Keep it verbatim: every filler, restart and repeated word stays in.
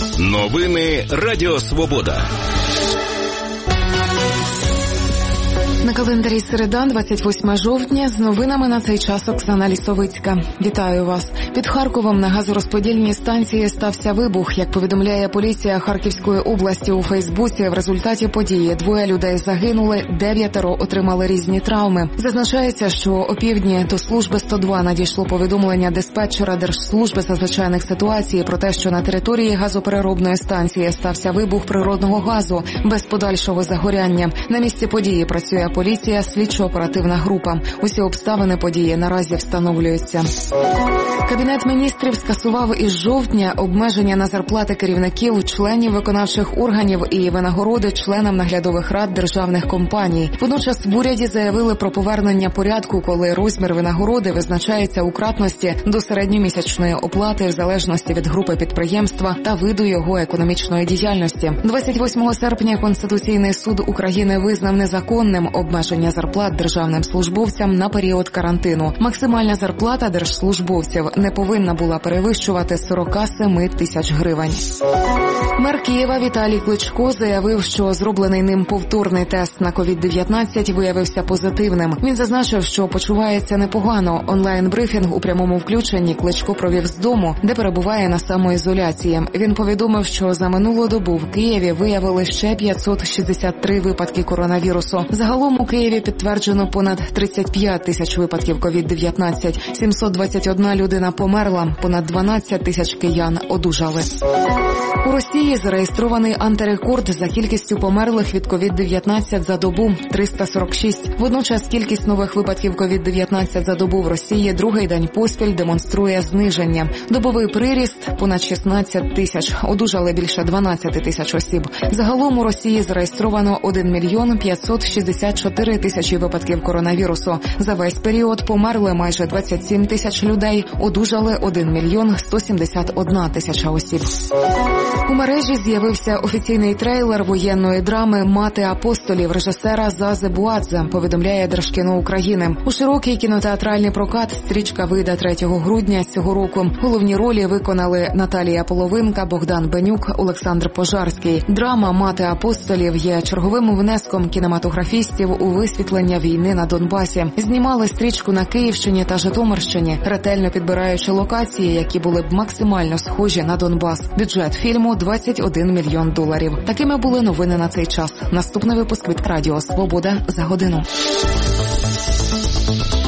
Новини Радіо Свобода. На календарі середа, двадцять восьме жовтня, з новинами на цей час Оксана Лісовицька. Вітаю вас. Під Харковом на газорозподільній станції стався вибух. Як повідомляє поліція Харківської області у Фейсбуці, в результаті події двоє людей загинули, дев'ятеро отримали різні травми. Зазначається, що опівдні до служби сто два надійшло повідомлення диспетчера Держслужби з надзвичайних ситуацій про те, що на території газопереробної станції стався вибух природного газу без подальшого загоряння. На місці події працює поліція, слідчо-оперативна група. Усі обставини події наразі встановлюються. Кабінет міністрів скасував із жовтня обмеження на зарплати керівників, членів виконавчих органів і винагороди членам наглядових рад державних компаній. Водночас в уряді заявили про повернення порядку, коли розмір винагороди визначається у кратності до середньомісячної оплати в залежності від групи підприємства та виду його економічної діяльності. двадцять восьмого серпня Конституційний суд України визнав незаконним обмеження зарплат державним службовцям на період карантину. Максимальна зарплата держслужбовців не повинна була перевищувати сорок сім тисяч гривень. Мер Києва Віталій Кличко заявив, що зроблений ним повторний тест на ковід дев'ятнадцять виявився позитивним. Він зазначив, що почувається непогано. Онлайн-брифінг у прямому включенні Кличко провів з дому, де перебуває на самоізоляції. Він повідомив, що за минулу добу в Києві виявили ще п'ятсот шістдесят три випадки коронавірусу. Загалом у Києві підтверджено понад тридцять п'ять тисяч випадків ковід дев'ятнадцять. сімсот двадцять одна людина померла, понад дванадцять тисяч киян одужали. У Росії зареєстрований антирекорд за кількістю померлих від ковід дев'ятнадцять за добу – триста сорок шість. Водночас кількість нових випадків ковід дев'ятнадцять за добу в Росії другий день поспіль демонструє зниження. Добовий приріст – понад шістнадцять тисяч. Одужали більше дванадцять тисяч осіб. Загалом у Росії зареєстровано один мільйон п'ятсот шістдесят чотири тисячі випадків коронавірусу. За весь період померли майже двадцять сім тисяч людей, одужали один мільйон сто сімдесят одна тисяча осіб. У мережі з'явився офіційний трейлер воєнної драми «Мати апостолів» режисера Зази Буадзе, повідомляє Держкіно України. У широкий кінотеатральний прокат стрічка вийде третього грудня цього року. Головні ролі виконали Наталія Половинка, Богдан Бенюк, Олександр Пожарський. Драма «Мати апостолів» є черговим внеском кінематографістів у висвітлення війни на Донбасі. Знімали стрічку на Київщині та Житомирщині, ретельно підбираючи локації, які були б максимально схожі на Донбас. Бюджет фільму – двадцять один мільйон доларів. Такими були новини на цей час. Наступний випуск від Радіо Свобода за годину.